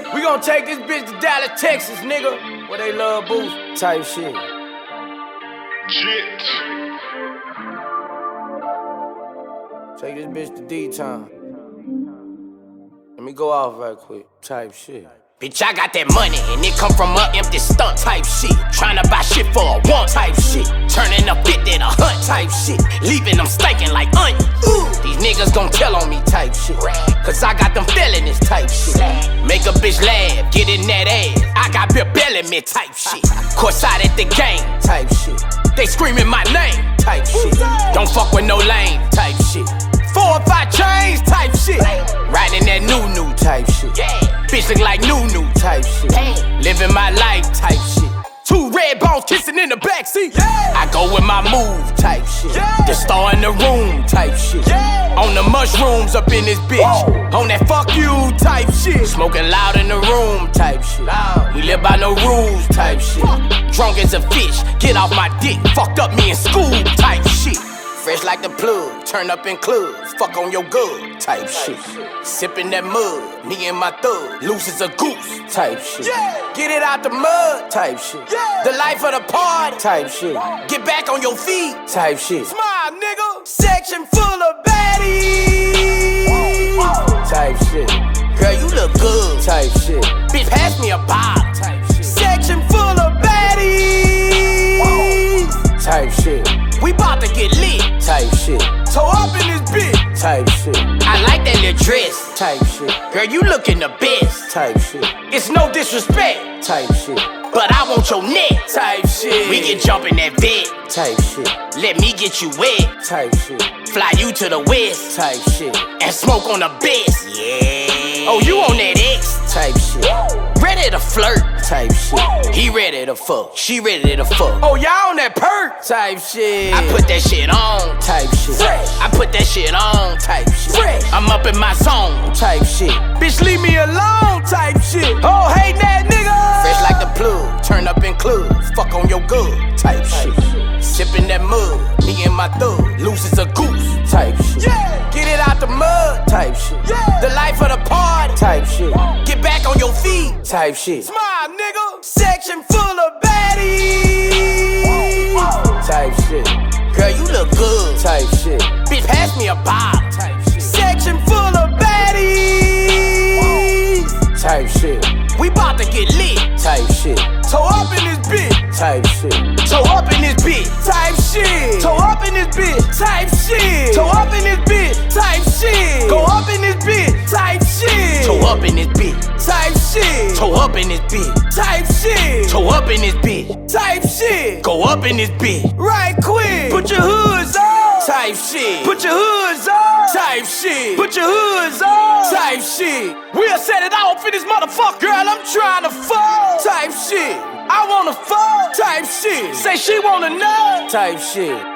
We gon' take this bitch to Dallas, Texas, nigga, where they love booze type shit. Jit. Take this bitch to D-Town. Let me go off right quick type shit. Bitch, I got that money and it come from an empty stunt type shit. Tryna buy shit for a want type shit. Turning a 50 to hunt type shit. Leaving them stinking like onions. These niggas gon' tell on me type shit. Cause I got them felonies type shit. Make a bitch laugh, get in that ass. I got Bill Bellamy type shit. Courtside at the game type shit. They screaming my name type shit. Don't fuck with no lame type shit. 4 or 5 chains type shit. Riding that new type shit. Bitch look like new type shit. Living my life type shit. 2 red bones kissing in the backseat. I go with my move type shit. The star in the room type shit. On the mushrooms up in this bitch. On that fuck you type shit. Smoking loud in the room type shit. We live by no rules type shit. Drunk as a fish, get off my dick. Fucked up me in school type shit. Fresh like the plug, turn up in clubs, fuck on your good type shit. Sippin' that mud, me and my thug, loose as a goose type shit. Get it out the mud type shit. The life of the party type shit. Get back on your feet type shit. Smile, nigga. Section full of baddies type shit. Girl, you look good type shit. Bitch, pass me a bottle type shit. Section full of baddies type shit. We bout to get lit type shit. Toe up in this bitch type shit. I like that little dress type shit. Girl, you looking the best type shit. It's no disrespect type shit, but I want your neck type shit. We can jump in that bed type shit. Let me get you wet type shit. Fly you to the west type shit. And smoke on the best, yeah. Oh, you on that X type shit. Ready to flirt type shit. He ready to fuck, she ready to fuck. Oh, y'all on that perk type shit. I put that shit on type shit. I put that shit on type shit. I'm up in my zone type shit. Bitch, leave me alone type shit. Oh, hey, that nigga. Fresh like the plug, turn up in clubs, fuck on your good type shit. Sippin' that mud, me and my thug, loose as a goose type shit. Get it out the mud type shit. The life of the party type shit. Get back on your feet type shit. Smile, nigga. Section full of baddies type shit. Girl, you look good type shit. Bitch, pass me a bottle type shit. Section full of baddies type shit. We bout to get lit type shit. Toe up in this bitch type shit. Toe up in this bitch type shit. Toe up in this bitch type shit. Toe up in this bitch type shit. Go up in this bitch type shit. Toe up in this bitch type shit. Toe up in this bitch type shit. Toe up in this bitch type shit. Go up in this bitch right quick. Put your hoods on type shit. Put your hoods on type shit. Put your hoods on type shit. We'll set it off in this motherfucker. Girl, I'm trying to fall type shit. I wanna fall type shit. Say she wanna know type shit.